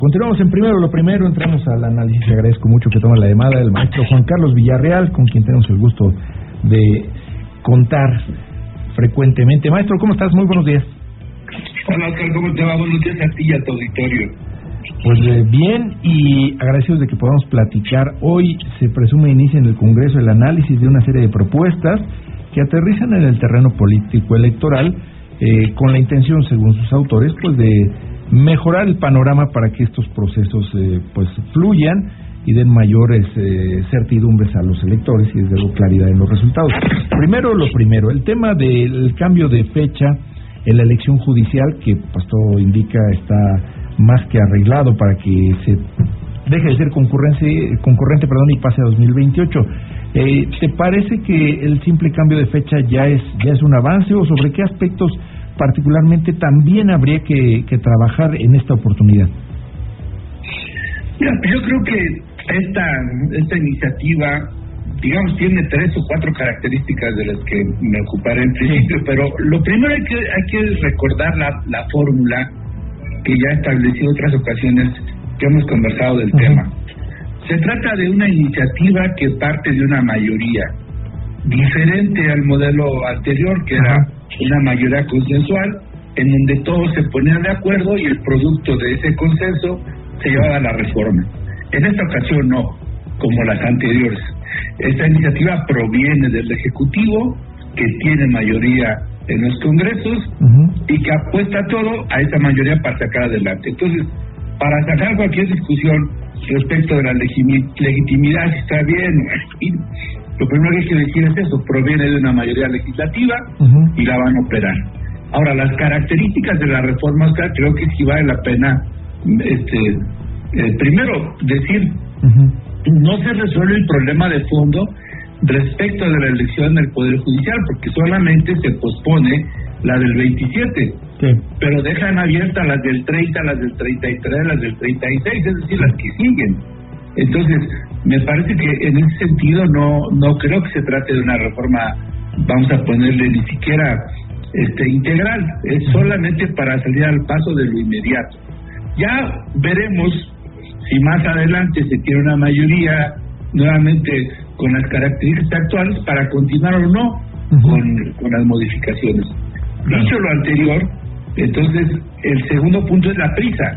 Continuamos en Primero lo Primero, entramos al análisis. Agradezco mucho que tome la llamada el maestro Juan Carlos Villarreal, con quien tenemos el gusto de contar frecuentemente. Maestro, ¿cómo estás? Muy buenos días. Hola, Oscar, ¿cómo te va? Buenos días a ti y a tu auditorio. Pues bien, y agradecidos de que podamos platicar. Hoy se presume inicia en el Congreso el análisis de una serie de propuestas que aterrizan en el terreno político electoral, con la intención, según sus autores, pues de mejorar el panorama para que estos procesos pues fluyan y den mayores certidumbres a los electores y desde luego claridad en los resultados. Primero lo primero, el tema del cambio de fecha en la elección judicial, que pues todo indica está más que arreglado para que se deje de ser concurrente y pase a 2028. ¿Te parece que el simple cambio de fecha ya es un avance, o sobre qué aspectos particularmente también habría que trabajar en esta oportunidad? Mira, yo creo que esta iniciativa, digamos, tiene 3 o 4 características de las que me ocuparé en principio, pero lo primero hay que recordar la fórmula que ya establecí en otras ocasiones que hemos conversado del tema. Se trata de una iniciativa que parte de una mayoría, diferente al modelo anterior, que era una mayoría consensual, en donde todos se ponían de acuerdo y el producto de ese consenso se llevaba a la reforma. En esta ocasión no, como las anteriores. Esta iniciativa proviene del Ejecutivo, que tiene mayoría en los congresos y que apuesta todo a esa mayoría para sacar adelante. Entonces, para sacar cualquier discusión respecto de la legitimidad, si está bien, lo primero que hay que decir es eso: proviene de una mayoría legislativa y la van a operar. Ahora, las características de la reforma, Oscar, creo que sí vale la pena primero decir, no se resuelve el problema de fondo respecto de la elección del Poder Judicial, porque solamente se pospone la del 27, pero dejan abiertas las del 30, las del 33, las del 36, es decir, las que siguen. Entonces, me parece que en ese sentido no creo que se trate de una reforma, vamos a ponerle ni siquiera integral, es solamente para salir al paso de lo inmediato. Ya veremos si más adelante se tiene una mayoría nuevamente con las características actuales para continuar o no con las modificaciones. Dicho lo anterior, entonces el segundo punto es la prisa.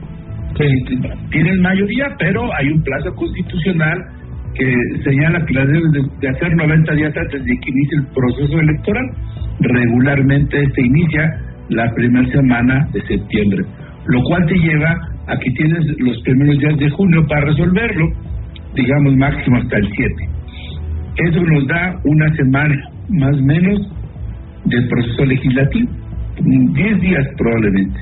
Tienen mayoría, pero hay un plazo constitucional que señala que las deben de hacer 90 días antes de que inicie el proceso electoral. Regularmente se inicia la primera semana de septiembre, lo cual te lleva a que tienes los primeros días de junio para resolverlo, digamos máximo hasta el 7. Eso nos da una semana más o menos del proceso legislativo, 10 días probablemente.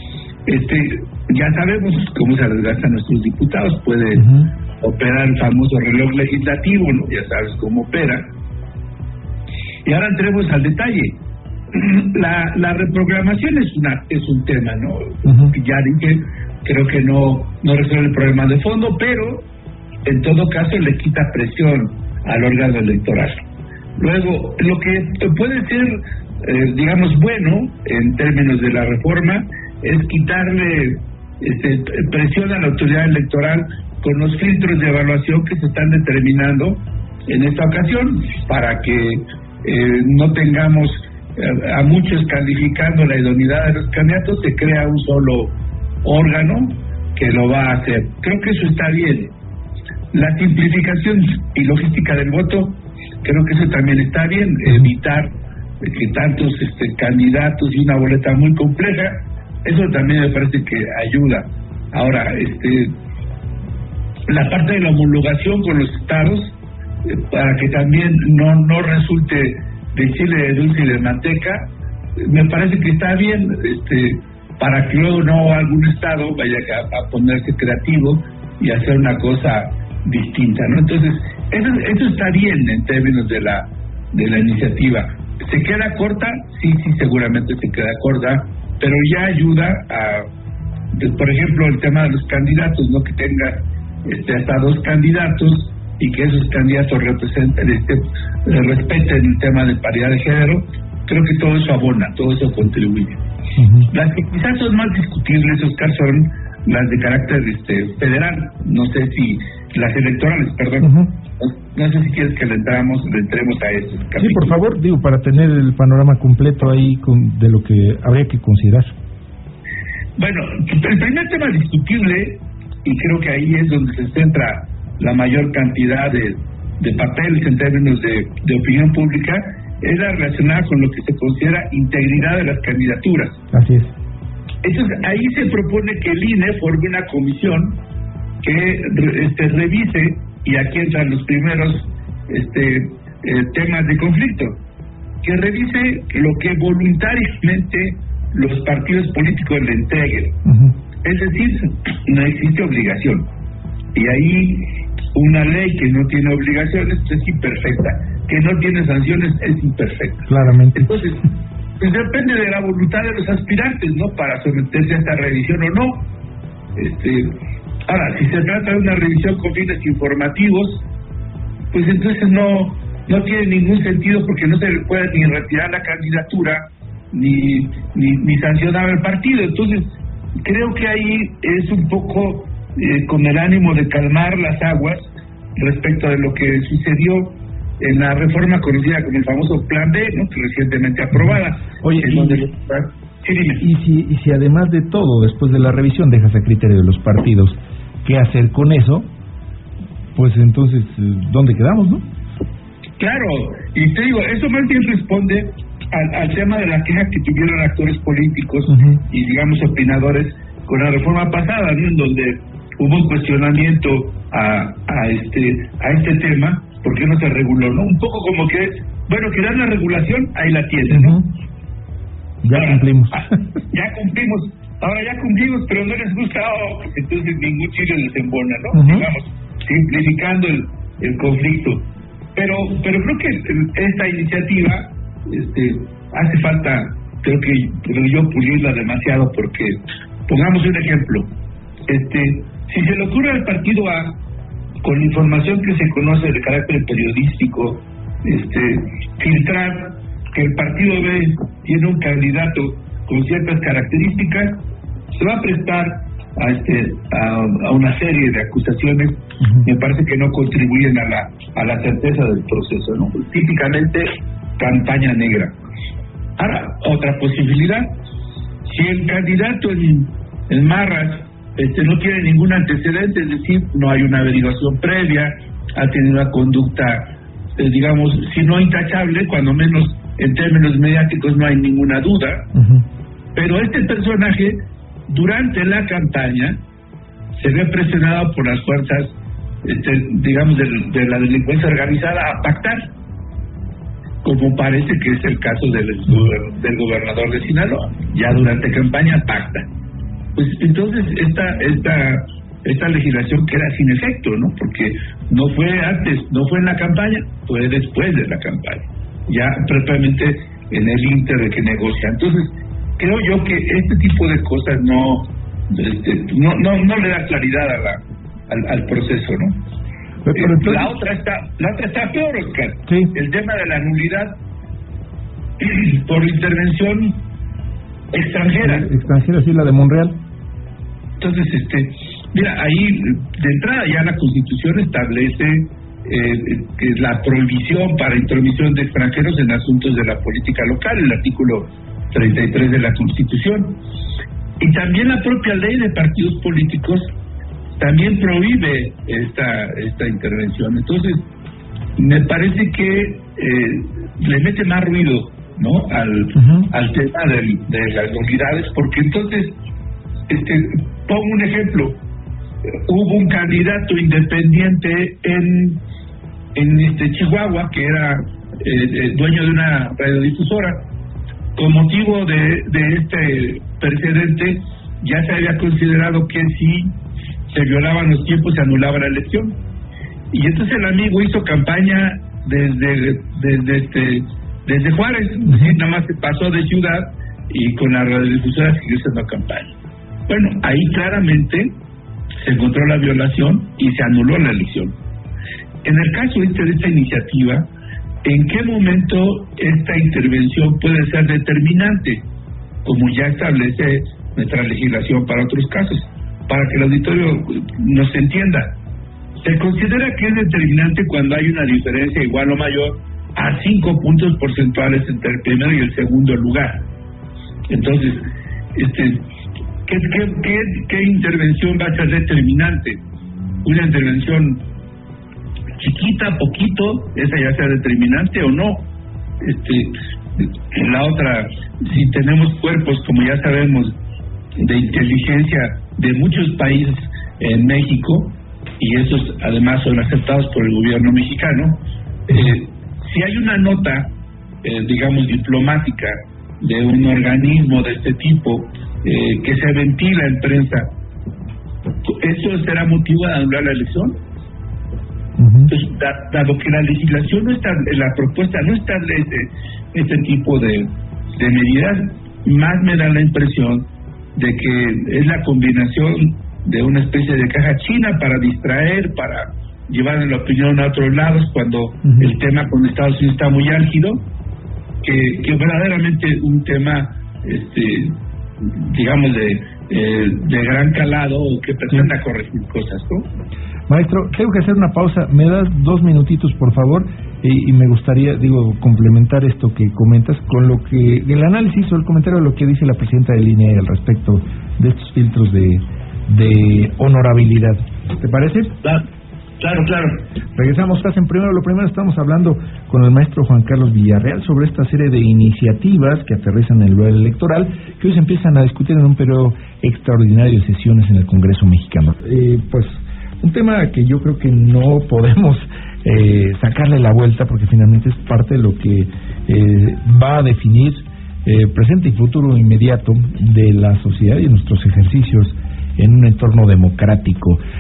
Ya sabemos cómo se desgastan nuestros diputados, puede operar el famoso reloj legislativo, ¿no? Ya sabes cómo opera. Y ahora entremos al detalle. La reprogramación es un tema, ¿no? Ya dije, creo que no resuelve el problema de fondo, pero en todo caso le quita presión al órgano electoral. Luego, lo que puede ser, digamos, bueno en términos de la reforma es quitarle presión a la autoridad electoral con los filtros de evaluación que se están determinando en esta ocasión, para que no tengamos a muchos calificando la idoneidad de los candidatos. Se crea un solo órgano que lo va a hacer. Creo que eso está bien. La simplificación y logística del voto, creo que eso también está bien. Evitar que tantos candidatos y una boleta muy compleja, eso también me parece que ayuda. Ahora, la parte de la homologación con los estados, para que también no resulte de chile de dulce y de manteca, me parece que está bien, para que luego no algún estado vaya a ponerse creativo y hacer una cosa distinta, ¿no? Entonces, eso está bien en términos de la iniciativa. ¿Se queda corta? Sí, seguramente se queda corta, pero ya ayuda por ejemplo, el tema de los candidatos, ¿no? Que tenga hasta 2 candidatos y que esos candidatos respeten el tema de paridad de género. Creo que todo eso abona, todo eso contribuye. Las que quizás son más discutibles, Oscar, son las de carácter federal, no sé si las electorales, perdón. No sé si quieres que le entremos a eso. Sí, por favor, digo, para tener el panorama completo ahí de lo que habría que considerar. Bueno, el primer tema discutible, y creo que ahí es donde se centra la mayor cantidad de papeles en términos de opinión pública, es la relacionada con lo que se considera integridad de las candidaturas. Así es. Entonces, ahí se propone que el INE forme una comisión que revise, y aquí entran los primeros temas de conflicto, que revise lo que voluntariamente los partidos políticos le entreguen. Es decir, no existe obligación. Y ahí una ley que no tiene obligaciones es imperfecta, que no tiene sanciones es imperfecta. Claramente. Entonces, pues depende de la voluntad de los aspirantes, ¿no?, para someterse a esta revisión o no. Ahora, si se trata de una revisión con fines informativos, pues entonces no tiene ningún sentido, porque no se le puede ni retirar la candidatura ni sancionar al partido. Entonces, creo que ahí es un poco con el ánimo de calmar las aguas respecto de lo que sucedió en la reforma conocida como el famoso Plan B, ¿no?, que recientemente aprobada. Oye, y si además de todo, después de la revisión, dejas a criterio de los partidos qué hacer con eso, pues entonces, ¿dónde quedamos, no? Claro, y te digo, eso más bien responde al tema de la queja que tuvieron actores políticos y, digamos, opinadores con la reforma pasada, ¿no?, en donde hubo un cuestionamiento a este tema, ¿por qué no se reguló, no? Un poco como que, bueno, que dan la regulación, ahí la tienen, ¿no? Ya cumplimos. Ahora ya cumplimos, pero no les gusta, entonces ningún chile les embona, ¿no? Digamos, simplificando el conflicto. Pero creo que esta iniciativa hace falta, creo yo, pulirla demasiado, porque, pongamos un ejemplo, si se le ocurre al partido A, con información que se conoce de carácter periodístico, filtrar que el partido B tiene un candidato con ciertas características, se va a prestar a una serie de acusaciones. Me parece que no contribuyen a la certeza del proceso, ¿no? Típicamente campaña negra. Ahora, otra posibilidad, si el candidato en Marras no tiene ningún antecedente, es decir, no hay una averiguación previa, ha tenido una conducta, digamos, si no intachable, cuando menos en términos mediáticos no hay ninguna duda, pero este personaje durante la campaña se ve presionado por las fuerzas, digamos, de la delincuencia organizada a pactar, como parece que es el caso del gobernador de Sinaloa. Ya durante campaña pacta. Pues entonces esta legislación queda sin efecto, ¿no? Porque no fue antes, no fue en la campaña, fue después de la campaña, ya propiamente en el ínter de que negocia. Entonces, creo yo que este tipo de cosas no le da claridad al proceso, ¿no? Pero entonces, la otra está peor, Oscar. Sí. El tema de la nulidad por intervención extranjera. Extranjera, sí, la de Monreal. Entonces, mira, ahí de entrada ya la Constitución establece que la prohibición para intromisión de extranjeros en asuntos de la política local, el artículo 33 de la Constitución. Y también la propia ley de partidos políticos también prohíbe esta intervención. Entonces, me parece que le mete más ruido, ¿no?, al tema de las nulidades, porque entonces, pongo un ejemplo, hubo un candidato independiente en Chihuahua, que era dueño de una radiodifusora. Con motivo de este precedente, ya se había considerado que si se violaban los tiempos se anulaba la elección, y entonces el amigo hizo campaña desde Juárez, nada más se pasó de ciudad y con la radiodifusora siguió haciendo campaña. Bueno, ahí claramente se encontró la violación y se anuló la elección. En el caso de esta iniciativa, ¿en qué momento esta intervención puede ser determinante, como ya establece nuestra legislación para otros casos? para que el auditorio nos entienda. Se considera que es determinante cuando hay una diferencia igual o mayor a 5 puntos porcentuales entre el primero y el segundo lugar. Entonces, ¿qué intervención va a ser determinante? Una intervención chiquita, poquito, esa ya sea determinante o no. La otra, si tenemos cuerpos, como ya sabemos, de inteligencia de muchos países en México, y esos además son aceptados por el gobierno mexicano, si hay una nota, digamos, diplomática de un organismo de este tipo que se ventila en prensa, ¿eso será motivo de anular la elección? Entonces, dado que la legislación no está, la propuesta no establece este tipo de medidas, más me da la impresión de que es la combinación de una especie de caja china para distraer, para llevar la opinión a otros lados cuando el tema con Estados Unidos está muy álgido, que verdaderamente un tema, digamos, de gran calado, o que pretenda corregir cosas, ¿no? Maestro, tengo que hacer una pausa. ¿Me das 2 minutitos, por favor? Y me gustaría, complementar esto que comentas con lo que el análisis o el comentario de lo que dice la presidenta del INE al respecto de estos filtros de honorabilidad. ¿Te parece? Claro. Regresamos, hacen primero. Lo primero, estamos hablando con el maestro Juan Carlos Villarreal sobre esta serie de iniciativas que aterrizan en el lugar electoral, que hoy se empiezan a discutir en un periodo extraordinario de sesiones en el Congreso mexicano. Pues un tema que yo creo que no podemos sacarle la vuelta, porque finalmente es parte de lo que va a definir presente y futuro inmediato de la sociedad y nuestros ejercicios en un entorno democrático.